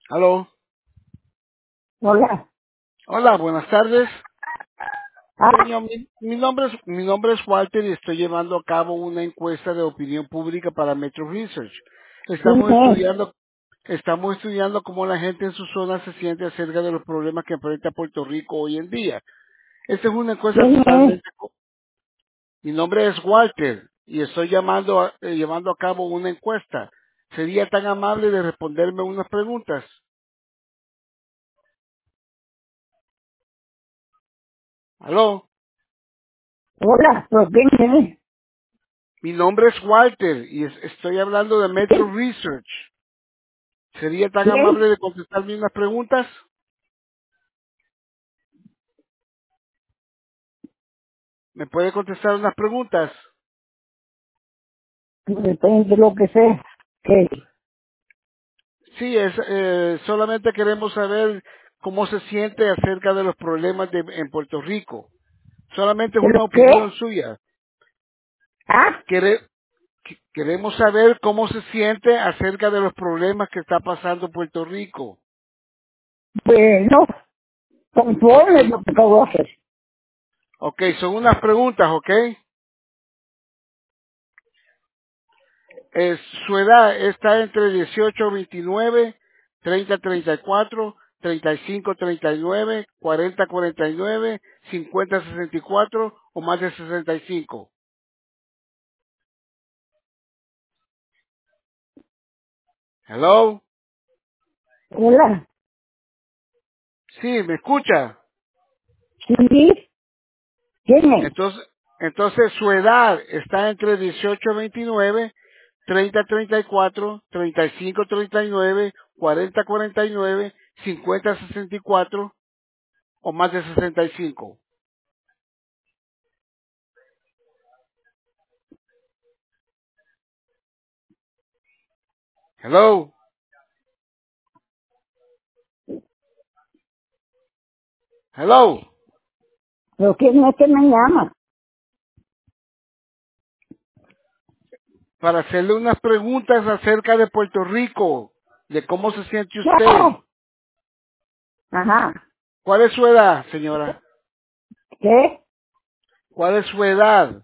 Aló. Hola. Hola, buenas tardes. Ah, Señor, mi nombre es Walter y estoy llevando a cabo una encuesta de opinión pública para Metro Research. ¿quién Estamos es? estudiando, estamos estudiando cómo la gente en su zona se siente acerca de los problemas que enfrenta Puerto Rico hoy en día. Esta es una encuesta ¿Quién es? mi nombre es Walter y estoy llevando a cabo una encuesta. ¿Sería tan amable de responderme unas preguntas? Aló. Hola, ¿pero quién es? Mi nombre es Walter y estoy hablando de Metro Research. ¿Sería tan ¿Quién? amable de contestarme unas preguntas? ¿Me puede contestar unas preguntas? Depende de lo que sea. ¿Qué? Sí, solamente queremos saber cómo se siente acerca de los problemas en Puerto Rico. Solamente es ¿De una lo opinión qué? suya. Ah, Queremos saber cómo se siente acerca de los problemas que está pasando Puerto Rico. bueno, conforme lo que puedo hacer. Ok, son unas preguntas, ¿ok? Su edad está entre 18 a 29, 30 a 34, 35 a 39, 40 a 49, 50 a 64 o más de 65. Hello. Hola. Sí, ¿me escucha? ¿Sí? ¿Quién es? Entonces su edad está entre 18 a 29, 30 a 34, 35 a 39, 40 a 49, 50 a 64 o más de 65. Hello. Hello. ¿Pero quién es que me llama? Para hacerle unas preguntas acerca de Puerto Rico, de cómo se siente usted. No. Ajá. ¿Cuál es su edad, señora? ¿Qué? ¿Cuál es su edad?